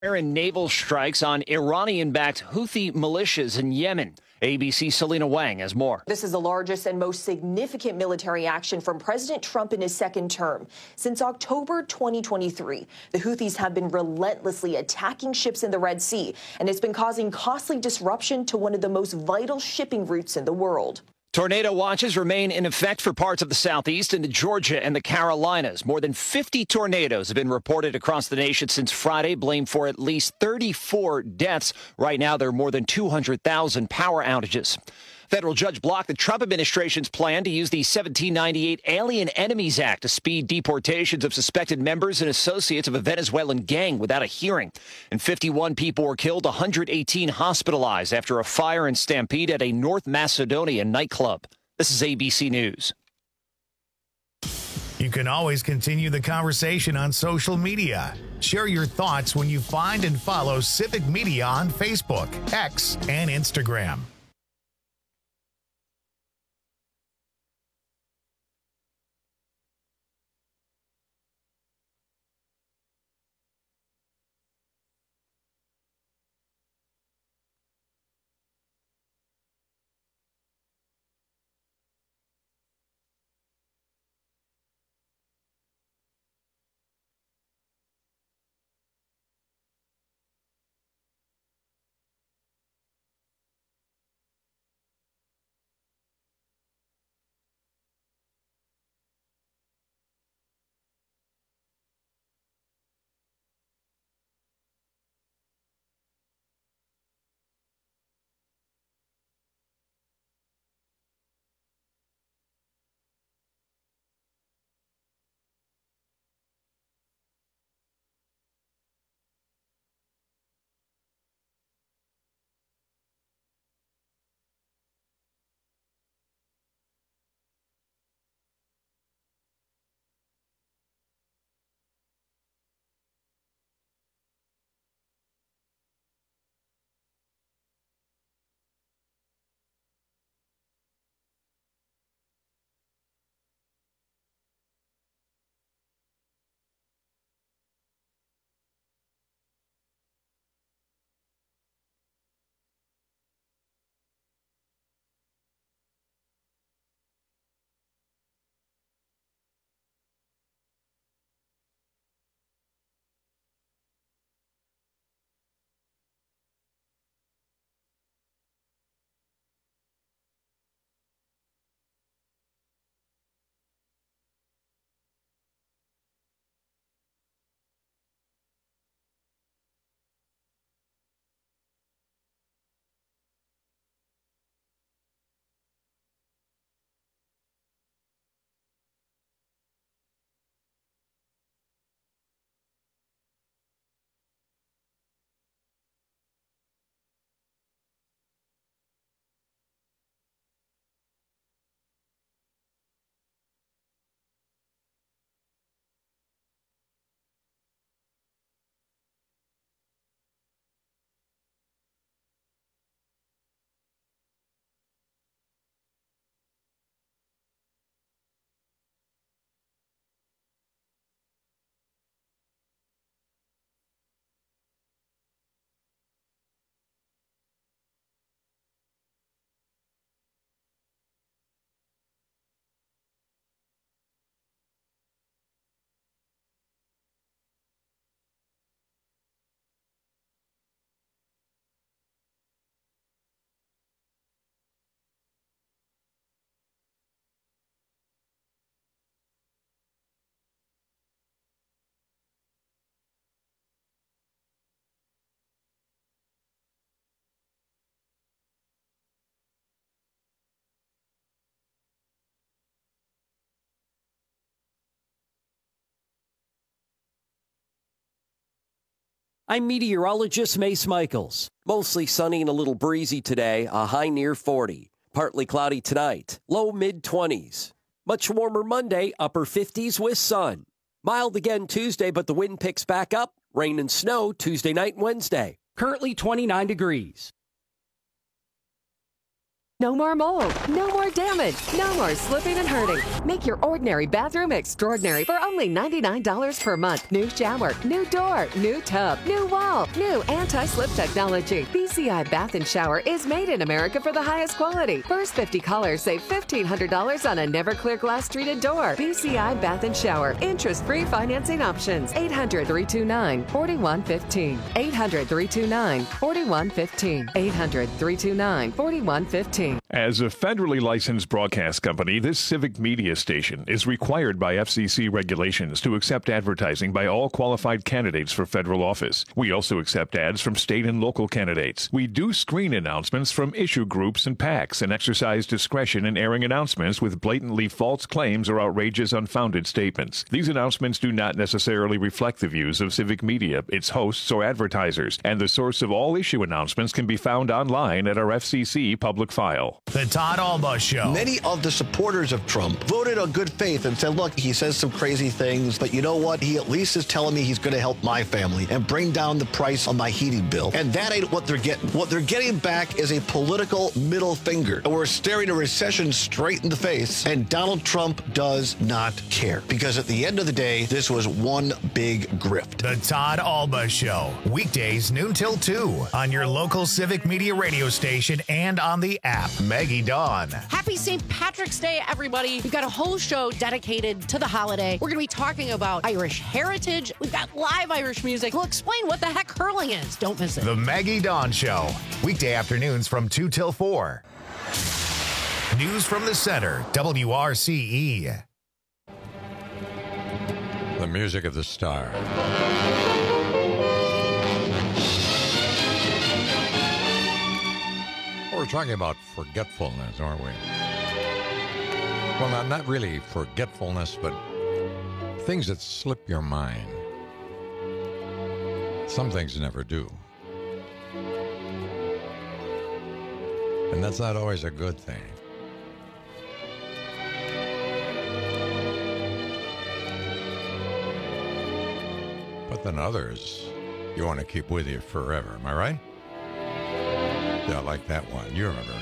And naval strikes on Iranian-backed Houthi militias in Yemen. ABC's Selena Wang has more. This is the largest and most significant military action from President Trump in his second term. Since October 2023, the Houthis have been relentlessly attacking ships in the Red Sea, and it's been causing costly disruption to one of the most vital shipping routes in the world. Tornado watches remain in effect for parts of the southeast into Georgia and the Carolinas. More than 50 tornadoes have been reported across the nation since Friday, blamed for at least 34 deaths. Right now, there are more than 200,000 power outages. Federal judge blocked the Trump administration's plan to use the 1798 Alien Enemies Act to speed deportations of suspected members and associates of a Venezuelan gang without a hearing. And 51 people were killed, 118 hospitalized after a fire and stampede at a North Macedonia nightclub. This is ABC News. You can always continue the conversation on social media. Share your thoughts when you find and follow Civic Media on Facebook, X, and Instagram. I'm meteorologist Mace Michaels. Mostly sunny and a little breezy today, a high near 40. Partly cloudy tonight, low mid-20s. Much warmer Monday, upper 50s with sun. Mild again Tuesday, but the wind picks back up. Rain and snow Tuesday night and Wednesday. Currently 29 degrees. No more mold, no more damage, no more slipping and hurting. Make your ordinary bathroom extraordinary for only $99 per month. New shower, new door, new tub, new wall, new anti-slip technology. BCI Bath and Shower is made in America for the highest quality. First 50 callers save $1,500 on a Never-Clear glass treated door. BCI Bath and Shower. Interest-free financing options. 800-329-4115. 800-329-4115. 800-329-4115. As a federally licensed broadcast company, this civic media station is required by FCC regulations to accept advertising by all qualified candidates for federal office. We also accept ads from state and local candidates. We do screen announcements from issue groups and PACs and exercise discretion in airing announcements with blatantly false claims or outrageous, unfounded statements. These announcements do not necessarily reflect the views of civic media, its hosts, or advertisers, and the source of all issue announcements can be found online at our FCC public file. The Todd Alba Show. Many of the supporters of Trump voted on good faith and said, look, he says some crazy things, but you know what? He at least is telling me he's going to help my family and bring down the price on my heating bill. And that ain't what they're getting. What they're getting back is a political middle finger. And we're staring a recession straight in the face, and Donald Trump does not care. Because at the end of the day, this was one big grift. The Todd Alba Show. Weekdays noon till 2 on your local civic media radio station and on the app. Maggie Dawn. Happy St. Patrick's Day, everybody. We've got a whole show dedicated to the holiday. We're going to be talking about Irish heritage. We've got live Irish music. We'll explain what the heck curling is. Don't miss it. The Maggie Dawn Show. Weekday afternoons from 2 till 4. News from the center. WRCE. The music of the star. We're talking about forgetfulness, aren't we? Well, not really forgetfulness, but things that slip your mind. Some things never do. And that's not always a good thing. But then others, you want to keep with you forever, am I right? Yeah, like that one. You remember.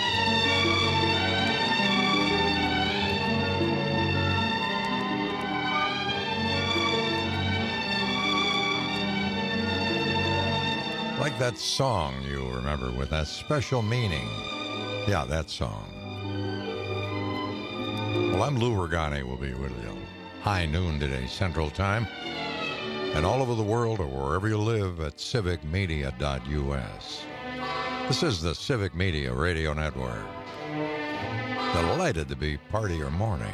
Like that song you remember with that special meaning. Yeah, that song. Well, I'm Lou Regani. We'll be with you high noon today, Central Time. And all over the world or wherever you live at civicmedia.us. This is the Civic Media Radio Network. Delighted to be part of your morning.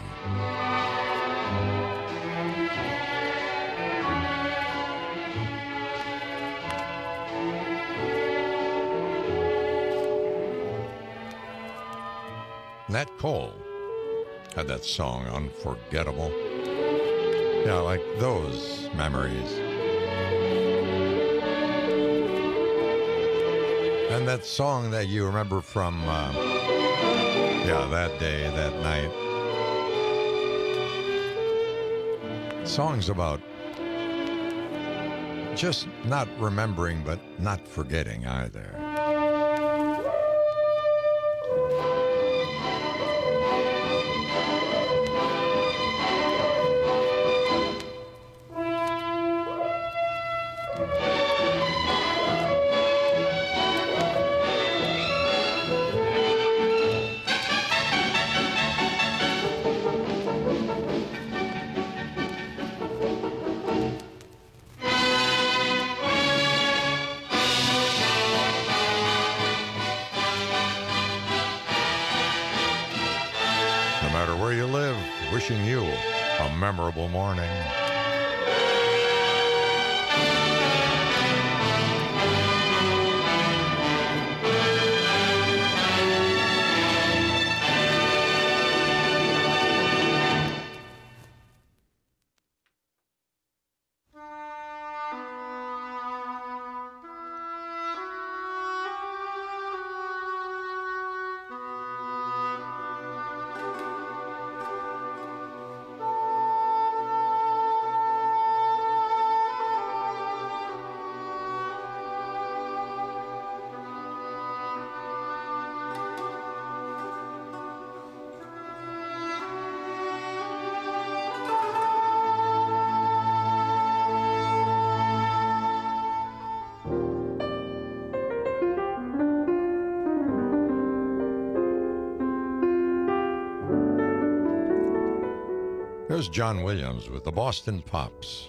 Nat Cole had that song, Unforgettable. Yeah, like those memories. And that song that you remember from, that day, that night. Songs about just not remembering, but not forgetting either. Wishing you a memorable morning. Here's John Williams with the Boston Pops.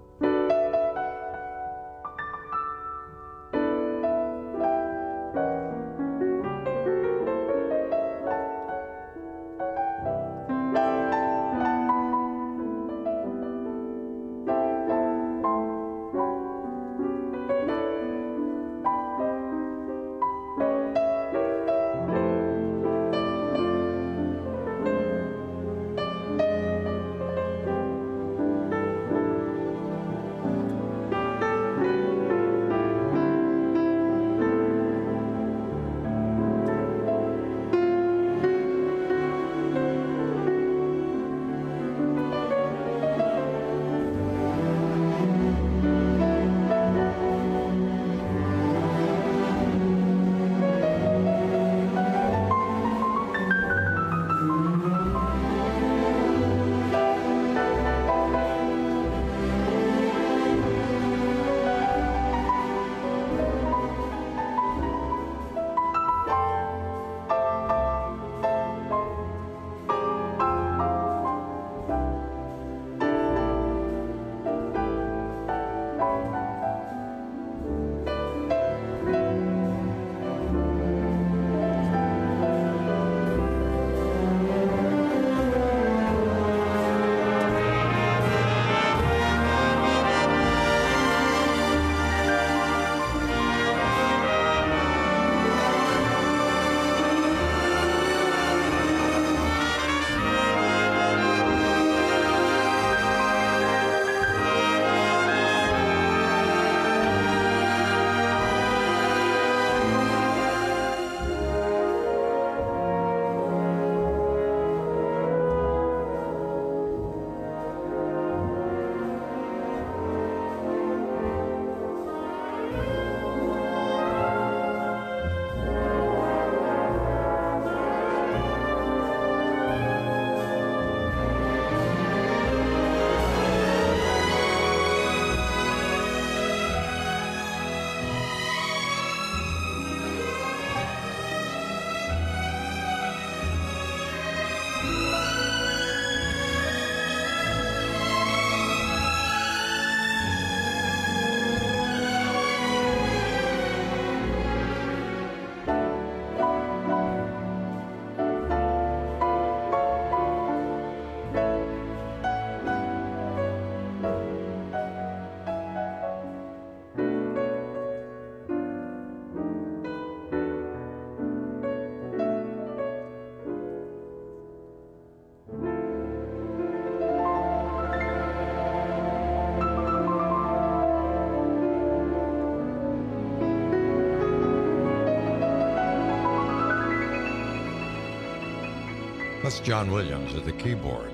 That's John Williams at the keyboard.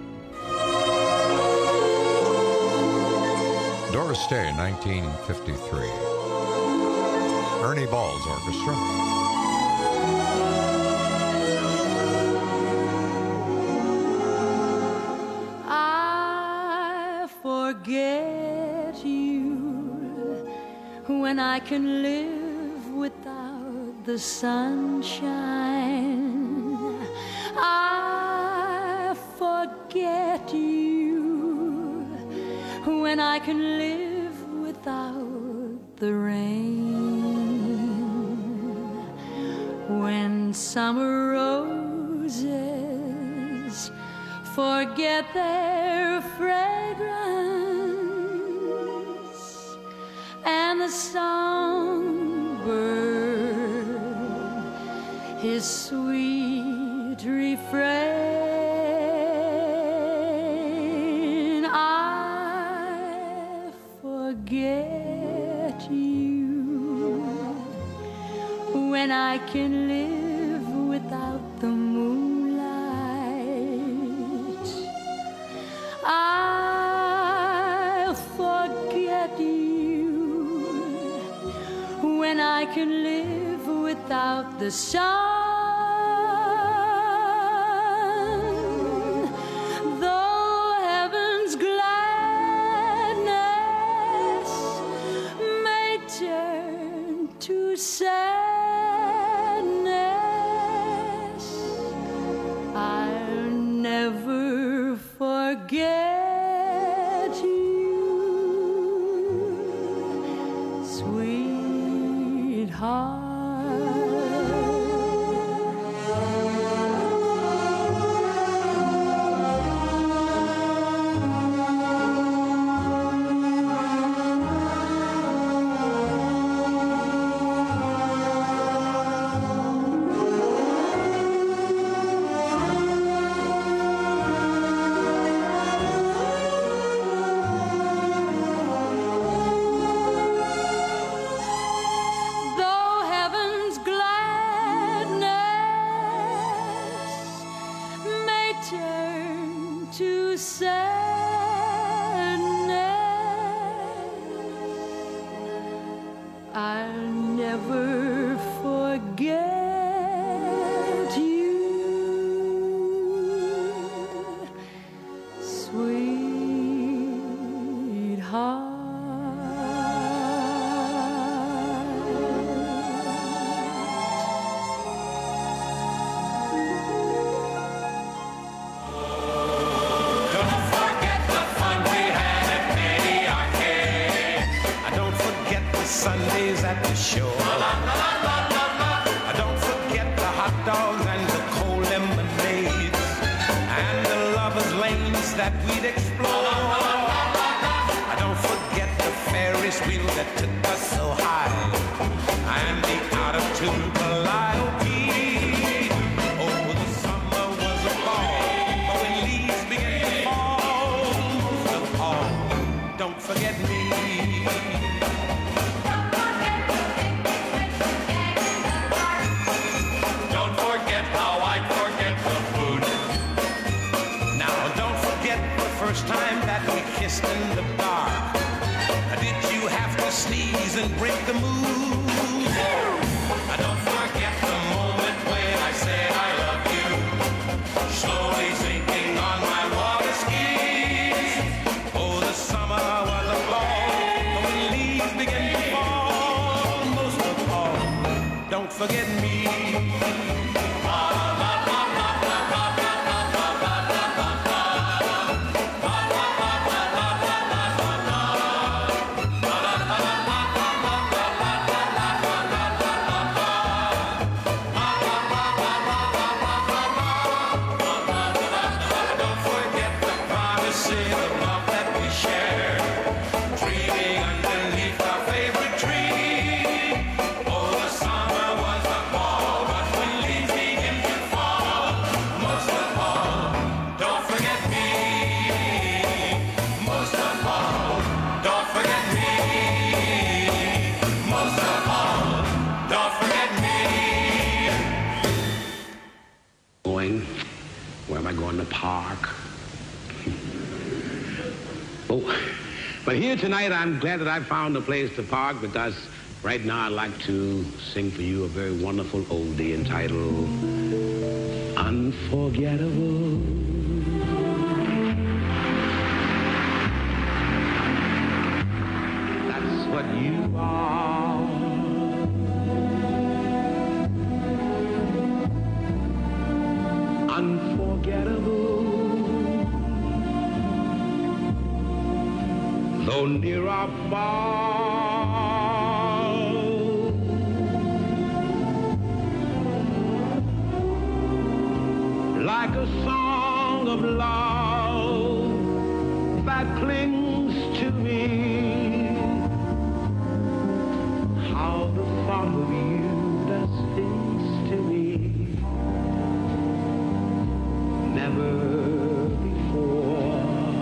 Doris Day, 1953. Ernie Ball's orchestra. I forget you when I can live without the sunshine. I forget you when I can live without the rain. When summer roses forget their fragrance and the songbird his sweet refrain. I forget you when I can live without the moonlight. I'll forget you when I can live without the sun. Though heaven's gladness may turn to sadness, I'll never forget sweetheart. Sundays at the shore. Don't forget the hot dogs and the cold lemonades and the lovers' lanes that we'd explore. Don't forget the Ferris wheel that took us so high and the out-of-tune Calliope. Oh, the summer was a ball, but when leaves began to fall, most of all, don't forget me. First time that we kissed in the dark, did you have to sneeze and break the mood? Don't forget the moment when I said I love you, slowly sinking on my water skis. Oh, the summer was a ball, but when leaves begin to fall, most of all, don't forget me. Where am I going to park? Oh, but here tonight, I'm glad that I found a place to park because right now I'd like to sing for you a very wonderful oldie entitled Unforgettable. That's what you are. Unforgettable, though near or far, like a song of love that clings to me. How the thought of you does things to me never before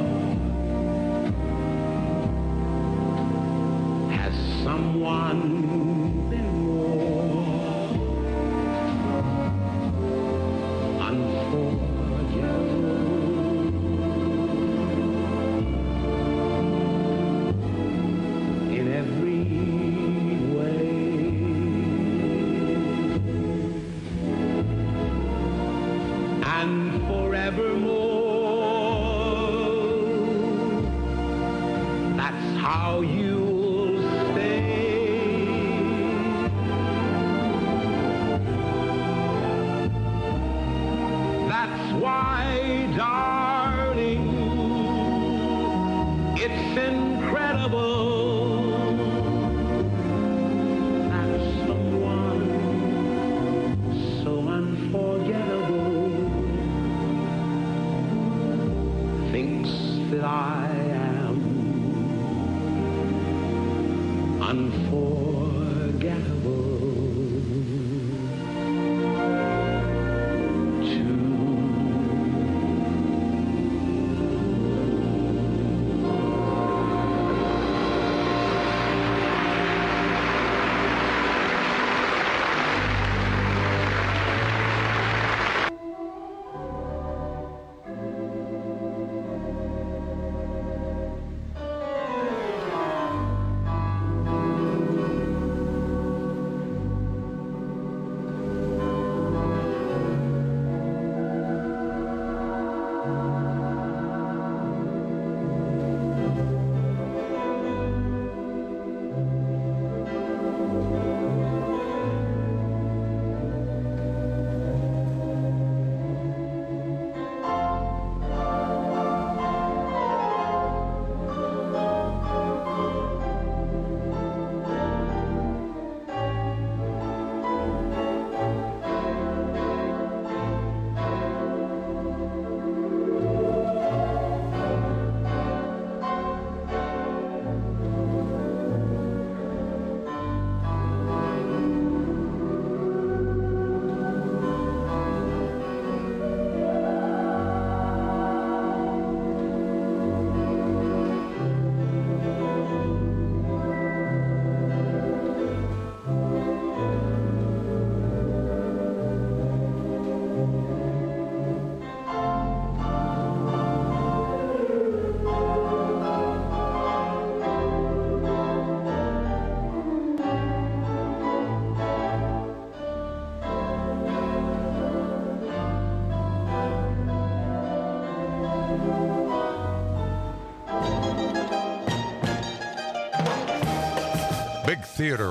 has someone been more unforgettable. In every way, and forevermore, that's how you'll stay. That's why, darling, it's incredible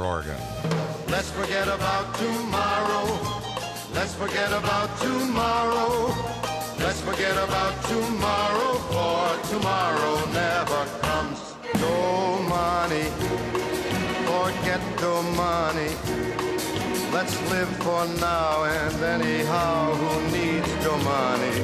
Oregon. Let's forget about tomorrow. Let's forget about tomorrow. Let's forget about tomorrow, for tomorrow never comes. No money, forget the money. Let's live for now and anyhow, who needs the money?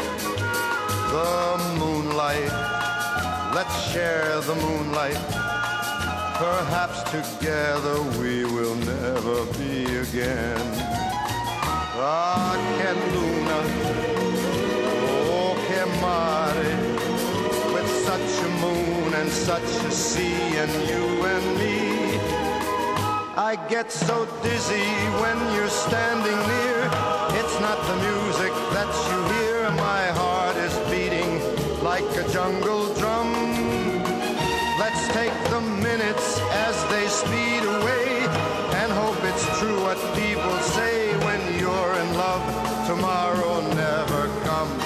The moonlight, let's share the moonlight. Perhaps together we will never be again. Ah, che luna, oh, che mare, with such a moon and such a sea and you and me. I get so dizzy when you're standing near. It's not the music that you hear. My heart is beating like a jungle drum. Let's take the minutes as they speed away and hope it's true what people say. When you're in love, tomorrow never comes.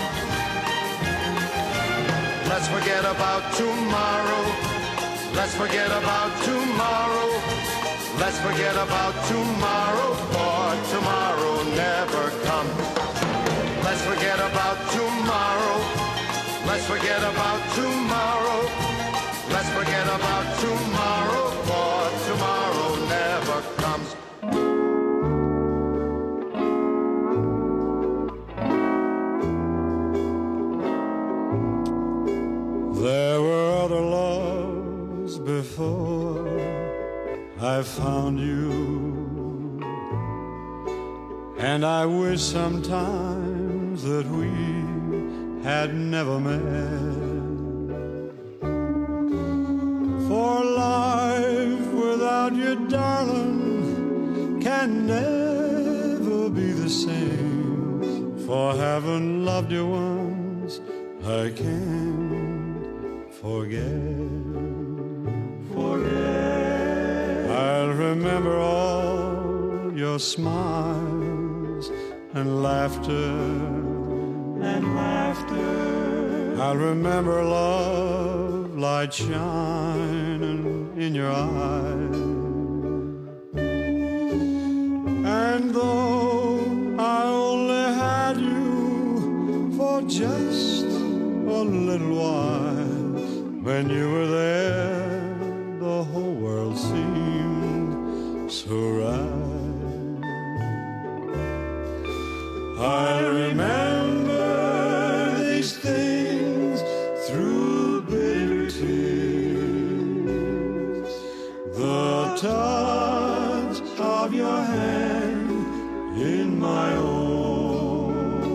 Let's forget about tomorrow. Let's forget about tomorrow. Let's forget about tomorrow, for tomorrow never comes. Let's forget about tomorrow. Let's forget about tomorrow. Let's forget about tomorrow, for tomorrow never comes. There were other loves before I found you, and I wish sometimes that we had never met. For life without you, darling, can never be the same. For having loved you once, I can't forget. I'll remember all your smiles and laughter. I'll remember love, light shining in your eyes. And though I only had you for just a little while, when you were there, the whole world seemed so right. I remember these things through bitter tears, the touch of your hand in my own,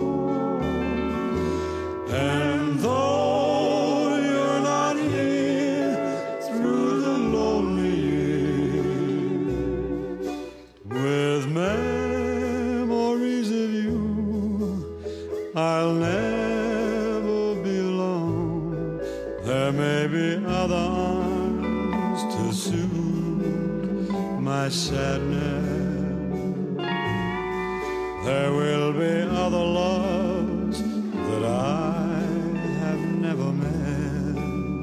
and though you're not here through the lonely years, with memories of you, I'll never be alone. There may be other arms to soothe my sadness. There will be other loves that I have never met.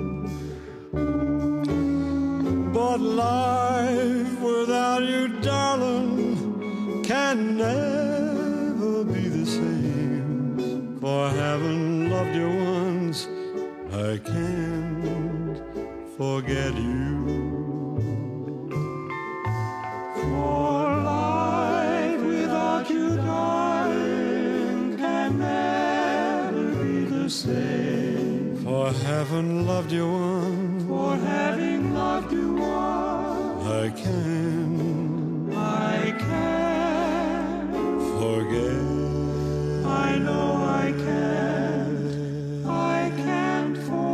But life without you, darling, can never be the same. For having loved you once, I can't forget you. For life without you, darling, can never be the same. For having loved you once, I can't forget. I know I can't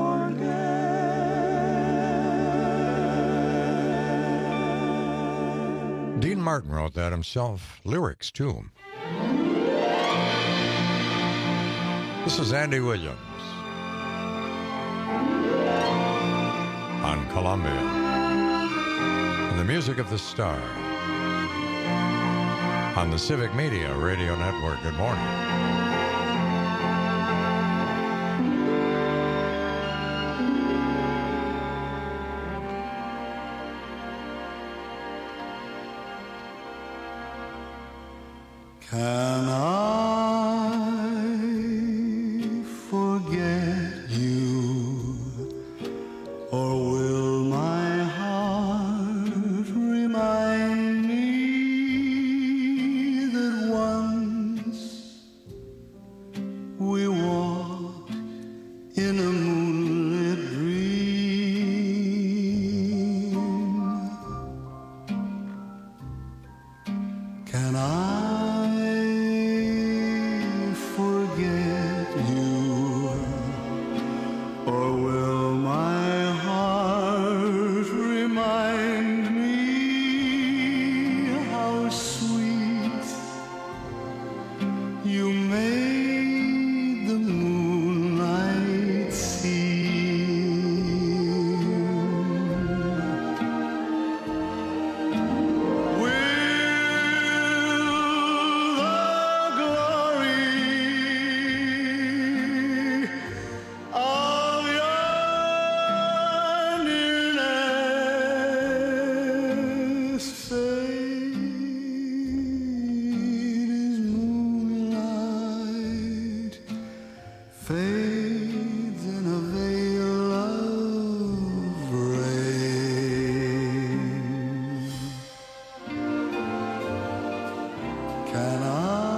forget. Dean Martin wrote that himself, lyrics too. This is Andy Williams on Columbia, and the music of the star on the Civic Media Radio Network. Good morning. Can I forget you, or will my heart remind me that once we walked in a moonlit dream? Can I forget you, or will my heart remind me how sweet you made the moonlight seem? Of your nearness fade as moonlight fades in a veil of rain. Can I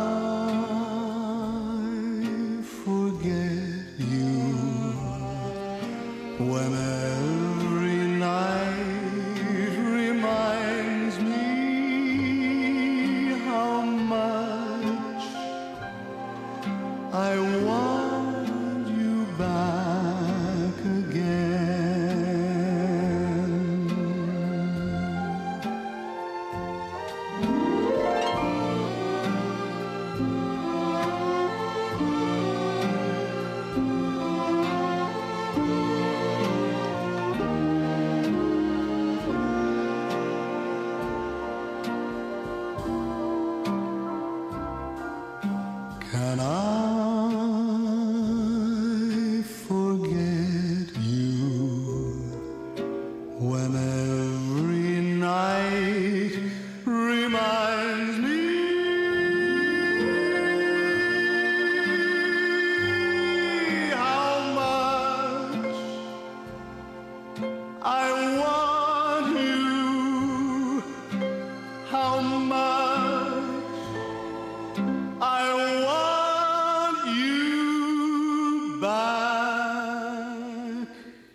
forget you when every night reminds me how much I want you back again? Can I forget you when every night reminds me how much I want you, how much I want you back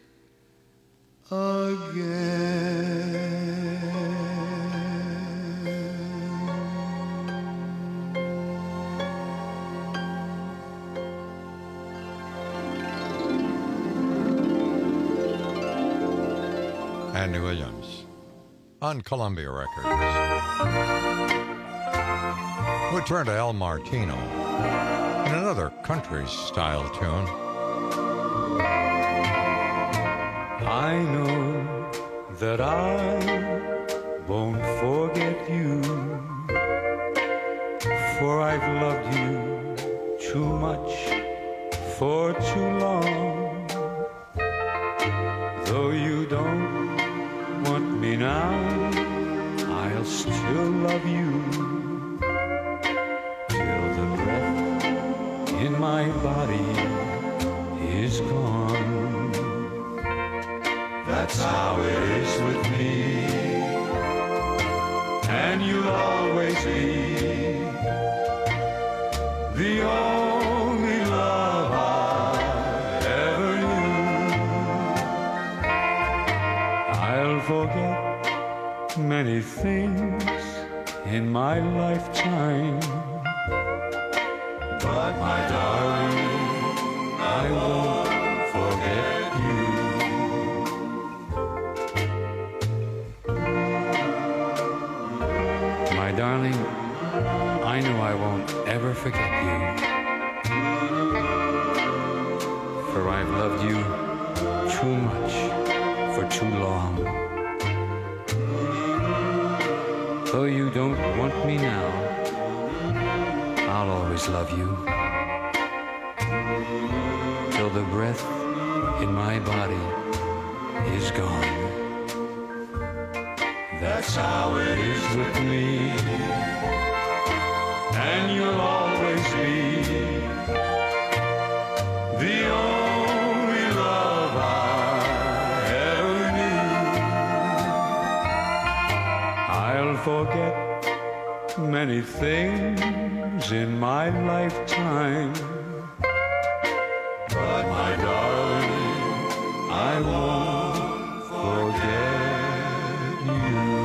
again. Andy Williams on Columbia Records. We turn to El Martino in another country-style tune. I know that I won't forget you, for I've loved you too much for too long. Though you don't want me now, I'll still love you till the breath in my body is gone. That's how it is with me, and you'll always be the only love I ever knew. I'll forget many things in my lifetime, but my darling, I won't forget you. My darling, I know I won't ever forget you, for I've loved you too much for too long. Though you don't want me now, I'll always love you till the breath in my body is gone. That's how it is with me, and forget many things in my lifetime. But my darling, I won't forget you.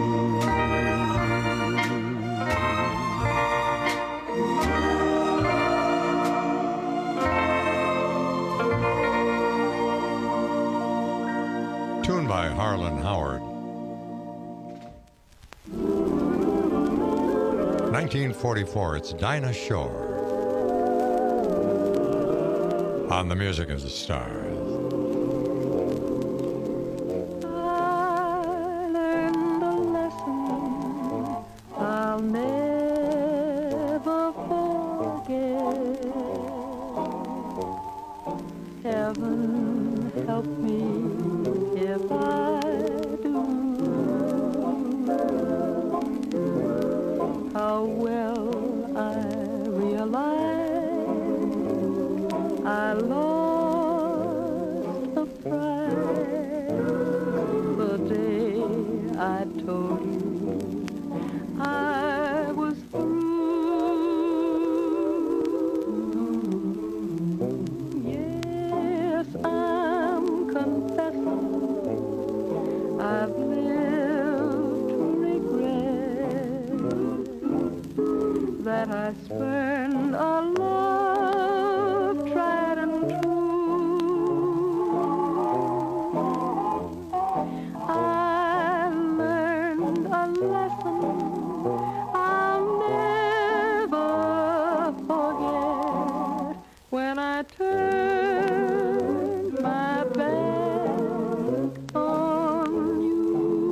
Tuned by Harlan Howard. 1944, it's Dinah Shore on the Music of the Stars. I learned a lesson I'll never forget. Heaven help me if I do. How well I realize I lost the prize the day I told you I was through. Yes, I'm confessing I've lived to regret that I spurned a love tried and true. I learned a lesson I'll never forget when I turned my back on you.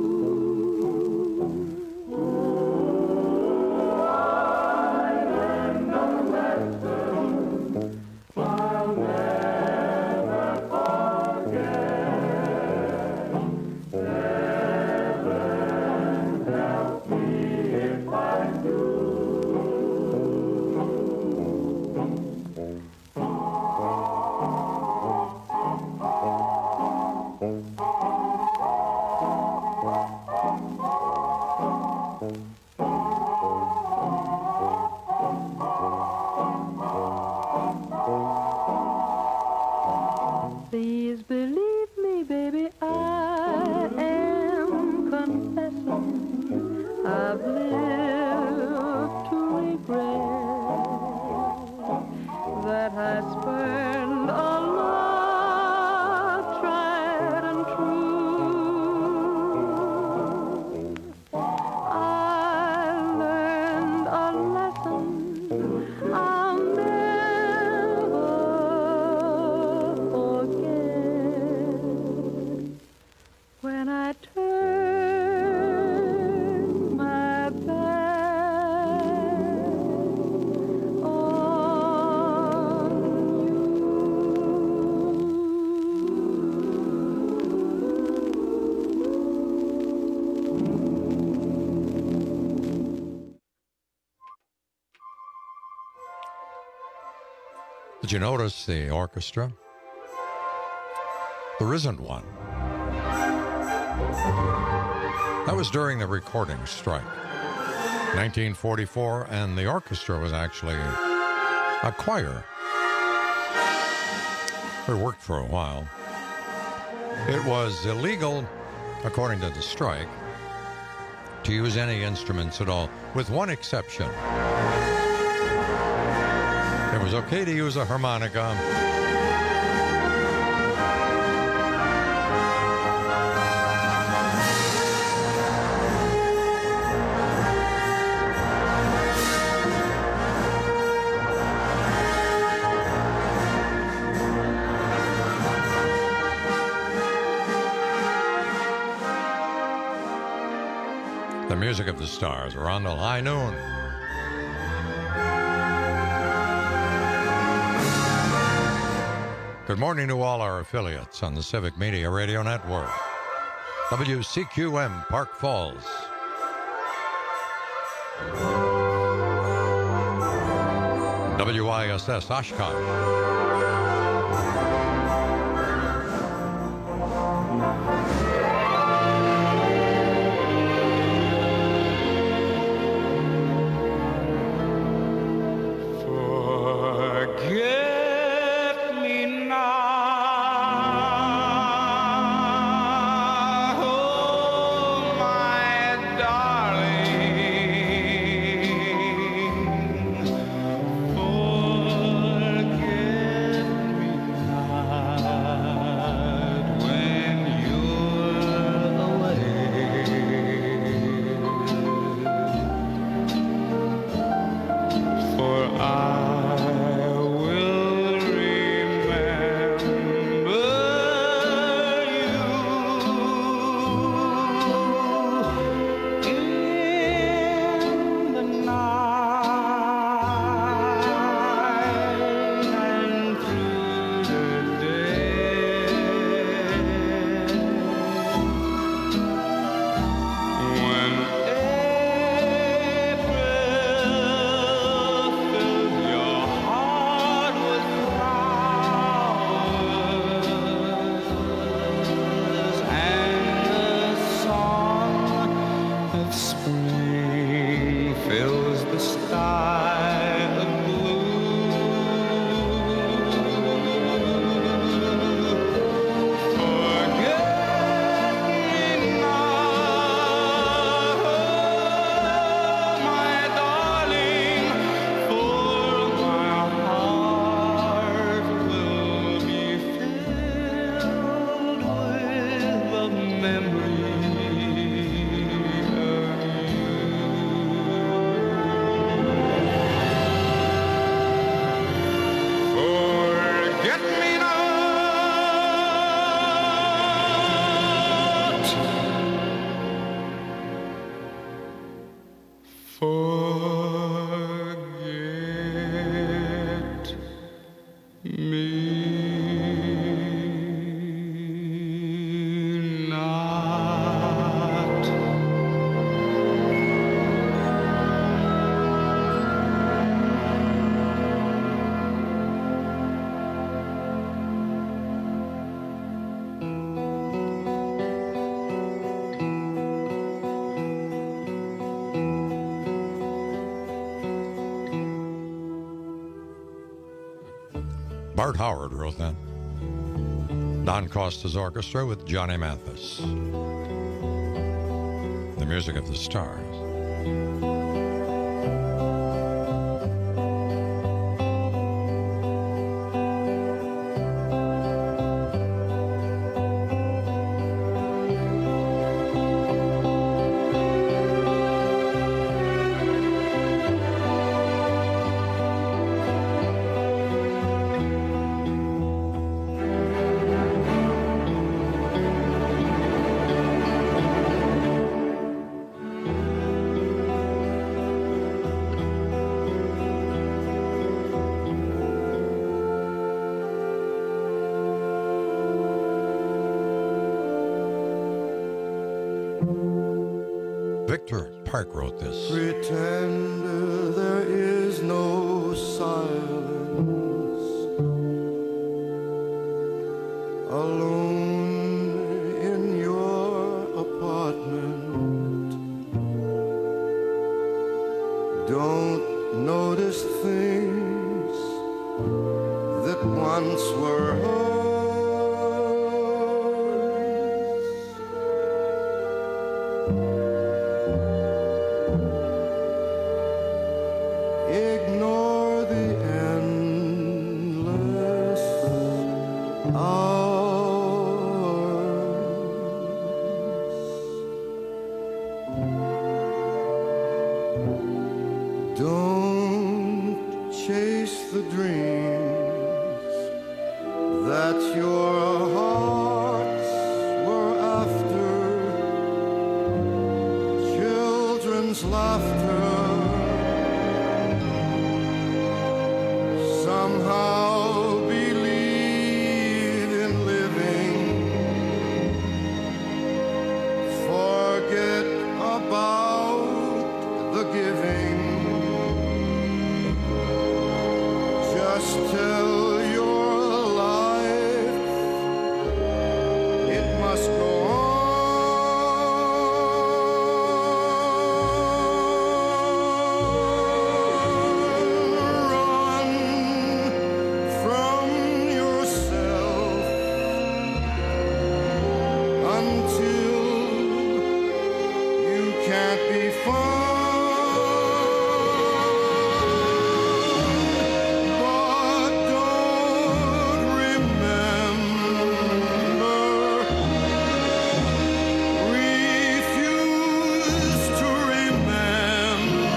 Please believe me, baby, I am confessing I've lived to regret that I spurned a love tried and true. I learned a lesson I'll never forget when I turned my back on Did you notice the orchestra? There isn't one. That was during the recording strike. 1944, and the orchestra was actually a choir. It worked for a while. It was illegal, according to the strike, to use any instruments at all, with one exception. It was okay to use a harmonica. The Music of the Stars, around till high noon. Good morning to all our affiliates on the Civic Media Radio Network. WCQM Park Falls. WISS Oshkosh. forget me not. Bart Howard wrote that. Don Costa's orchestra with Johnny Mathis. The music of the stars. Victor Park wrote this. Pretend there is no silence. Alone in your apartment. Don't notice things that once were hers. Ignore the endless hours. Don't chase the dreams that your hearts were after. Children's laughter somehow believe in living. Forget about the giving. Just tell your life it must go on. From yourself until you can't be found. But don't remember, refuse to remember.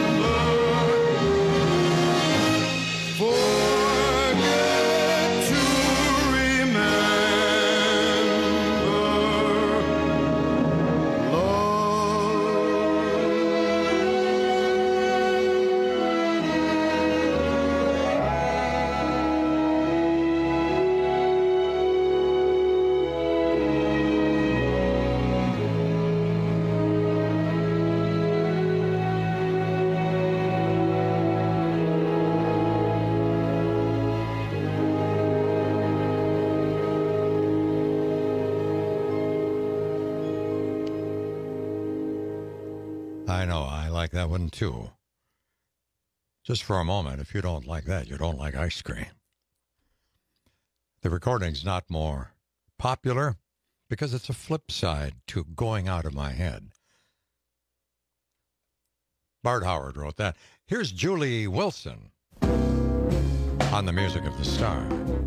Forget to I know, I like that one too. Just for a moment, if you don't like that, you don't like ice cream. The recording's not more popular because it's a flip side to Going Out of My Head. Bart Howard wrote that. Here's Julie Wilson on the music of the star.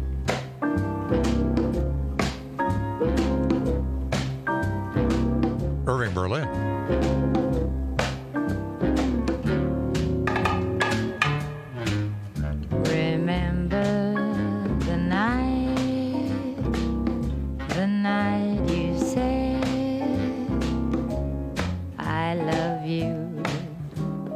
Irving Berlin. Remember the night you said I love you.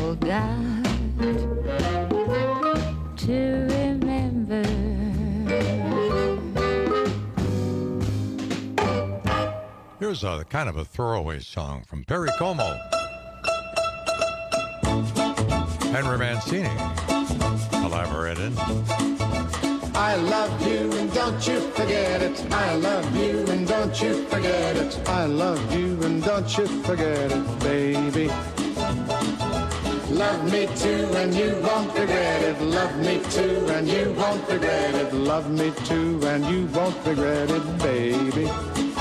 forgot to remember. Here's a kind of a throwaway song from Perry Como. Henry Mancini collaborated. I love you and don't you forget it. I love you and don't you forget it. I love you and don't you forget it, baby. Love me too and you won't regret it. Love me too and you won't regret it. Love me too and you won't regret it, baby.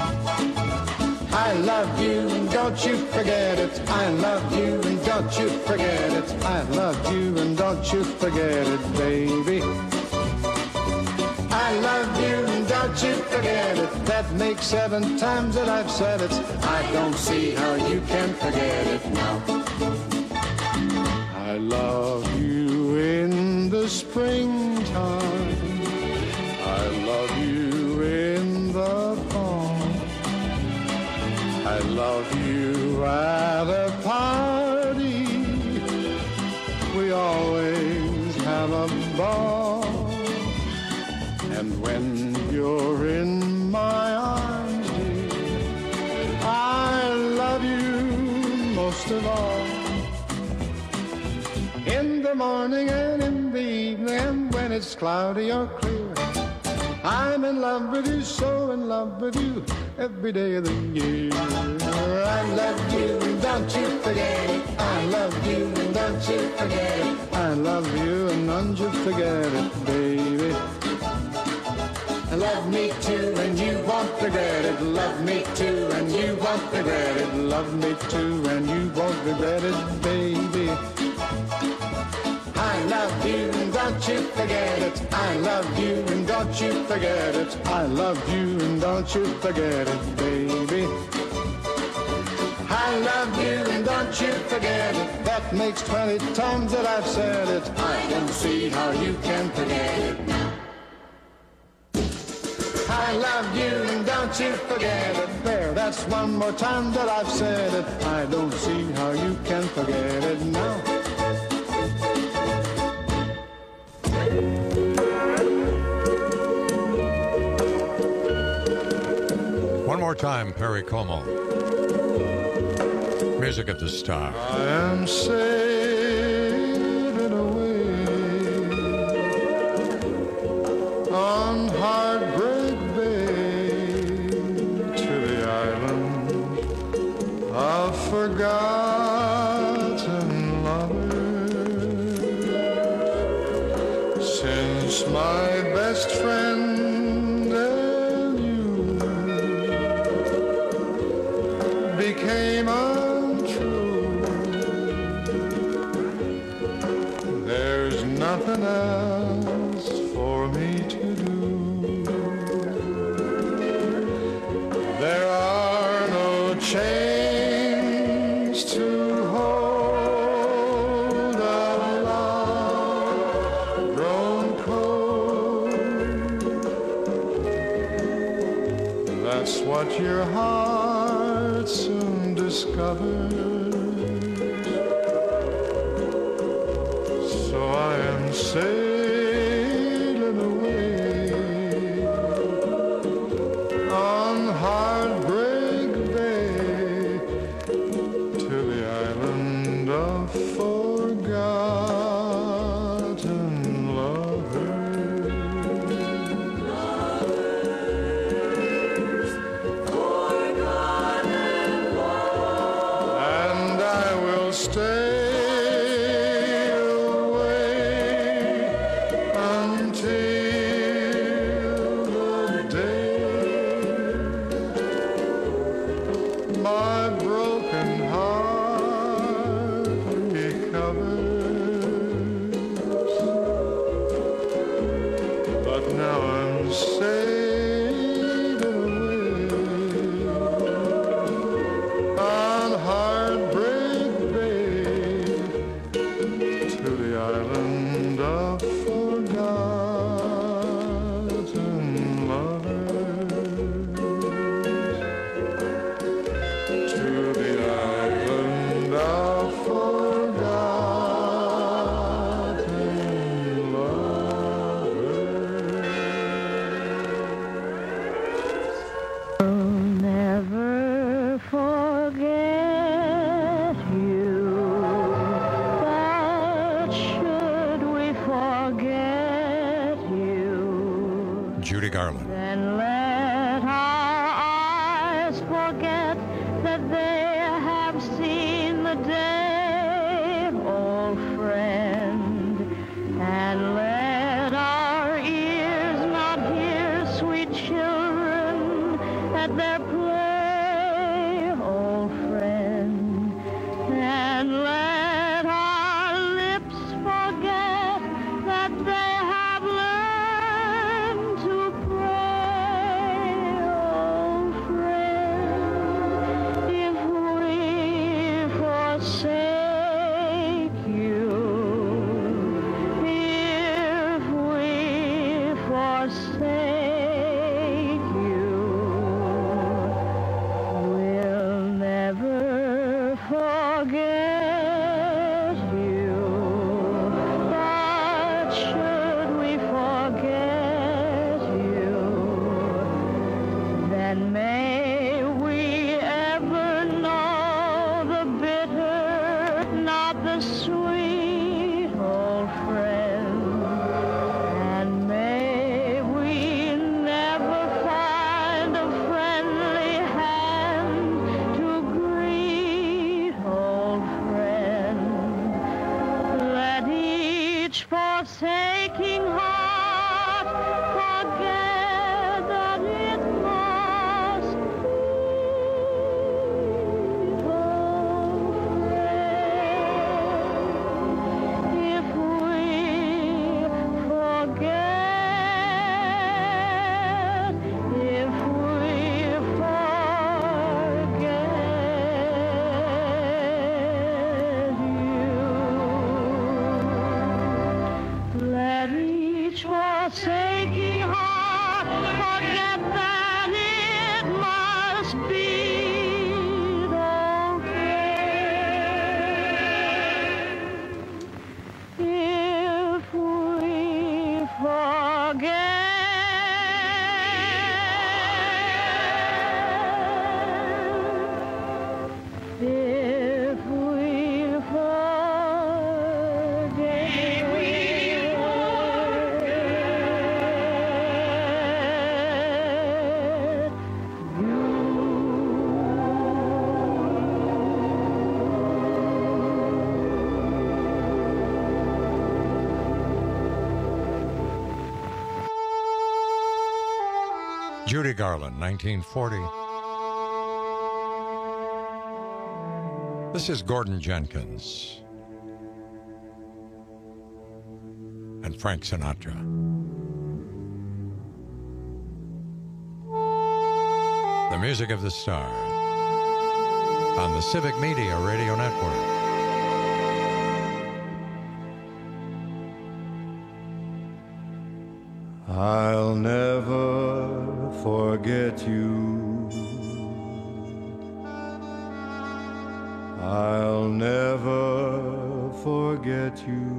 I love you and don't you forget it. I love you and don't you forget it. I love you and don't you forget it, baby. I love you and don't you forget it. That makes 7 times that I've said it. I don't see how you can forget it now. I love you in the springtime. I love you in the fall. I love you at a party. We always have a ball. And when you're in my arms, dear, I love you most of all. In the morning and in the evening, and when it's cloudy or clear, I'm in love with you, so in love with you, every day of the year. I love you and don't you forget it. I love you and don't you forget it. I love you and don't you forget it, baby. Love me too and you won't regret it. Love me too and you won't regret it. Love me too and you won't regret it, baby. I love you and don't you forget it. I love you and don't you forget it. I love you and don't you forget it, baby. I love you and don't you forget it. That makes 20 times that I've said it. I don't see how you can forget it now. I love you and don't you forget it. There, that's one more time that I've said it. I don't see how you can forget it now. One more time, Perry Como. Music of the Star. I am sailing away on Heartbreak Bay to the island of forgotten lovers. Since my best friend and you became untrue, there's nothing else for me to do. There are no chains to hold a love grown cold. That's what your heart soon discovers. So I am sailing away on Heartbreak Bay to the island of forgotten lovers. And I will stay to the island of forgotten. Judy Garland. Then let our eyes forget that they have seen the day, old friend, and let our ears not hear sweet children at their play, old friend, and let our lips forget that they have learned to pray, old friend. If we forsake you, if we forsake you, we'll never forget you. But should we forget you, then may we ever know the bitter, not the sweet, old friend. And may we never find a friendly hand to greet, old friend. Let each forsaking heart forget that it must beat, old friend. If we forget, if we forget you, let each forsaking heart forget that it must beat, old friend. If we forget, if we forget Judy Garland, 1940. This is Gordon Jenkins and Frank Sinatra. The music of the stars on the Civic Media Radio Network. I'll never forget you. I'll never forget you.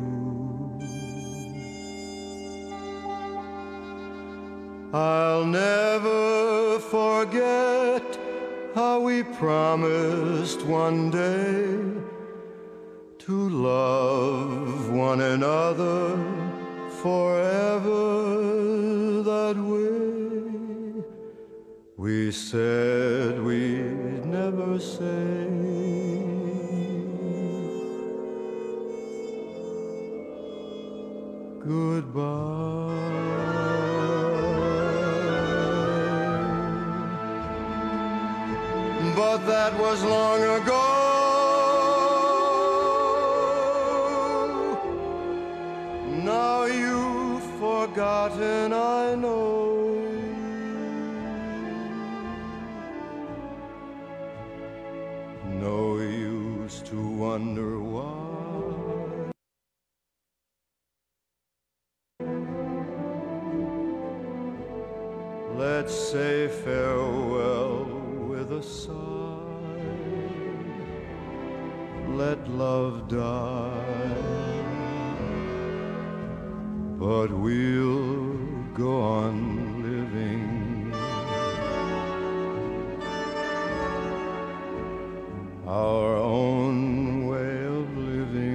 I'll never forget how we promised one day to love one another forever that way. We said we'd never say goodbye. But that was long ago. Now you've forgotten, I know. No use to wonder why. Let's say farewell with a sigh. Let love die. But we'll go on living our own way of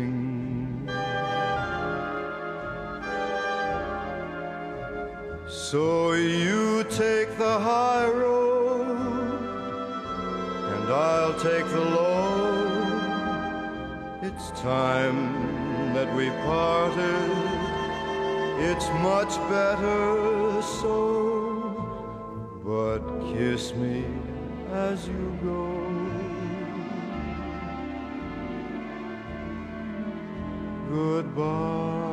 living. So you take the high road, and I'll take the low. It's time that we parted. It's much better so. But kiss me as you go. Goodbye.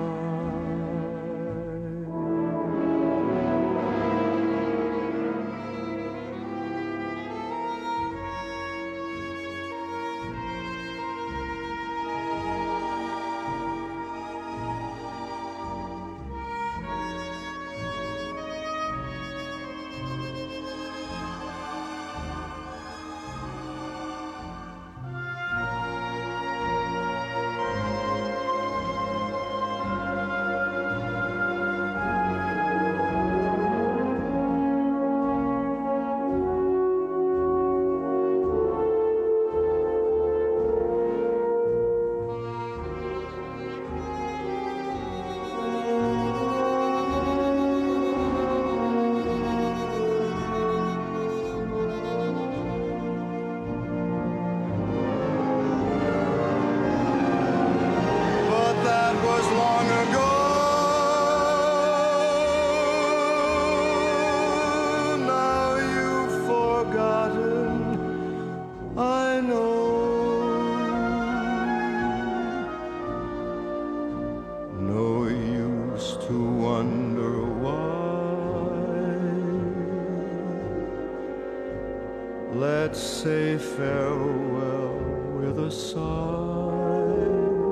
Let's say farewell with a sigh.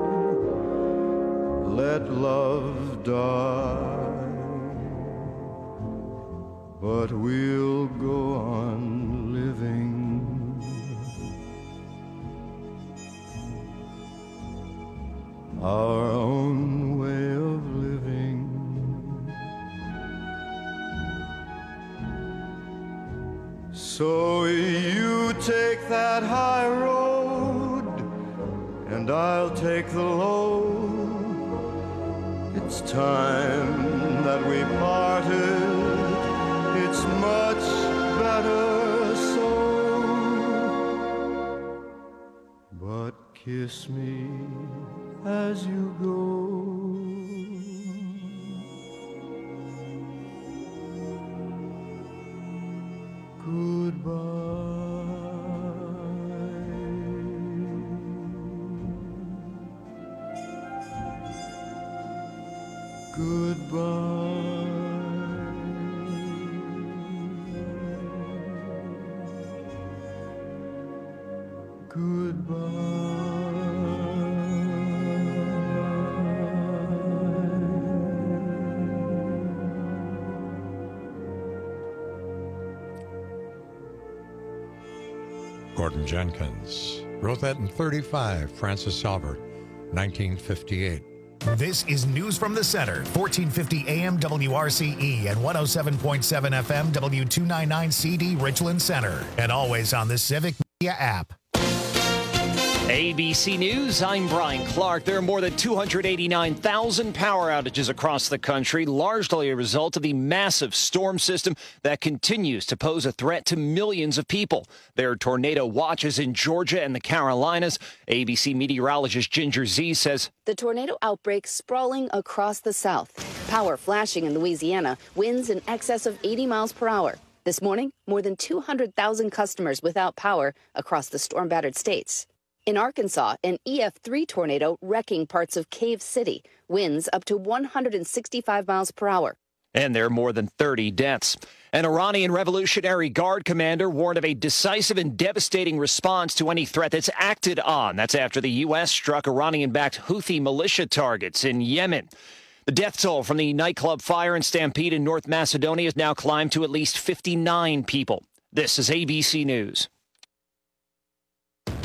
Let love die, but we'll go on living. Our own way of living. So you take that high road, and I'll take the low. It's time that we parted. It's much better so. But kiss me as you go. Goodbye. Goodbye. Goodbye. Gordon Jenkins wrote that in 35, Francis Albert, 1958. This is News from the Center, 1450 AM WRCE and 107.7 FM W299CD Richland Center, and always on the Civic Media app. ABC News, I'm Brian Clark. There are more than 289,000 power outages across the country, largely a result of the massive storm system that continues to pose a threat to millions of people. There are tornado watches in Georgia and the Carolinas. ABC meteorologist Ginger Zee says the tornado outbreak sprawling across the South. Power flashing in Louisiana, winds in excess of 80 miles per hour. This morning, more than 200,000 customers without power across the storm-battered states. In Arkansas, an EF3 tornado wrecking parts of Cave City, winds up to 165 miles per hour. And there are more than 30 deaths. An Iranian Revolutionary Guard commander warned of a decisive and devastating response to any threat that's acted on. That's after the U.S. struck Iranian-backed Houthi militia targets in Yemen. The death toll from the nightclub fire and stampede in North Macedonia has now climbed to at least 59 people. This is ABC News.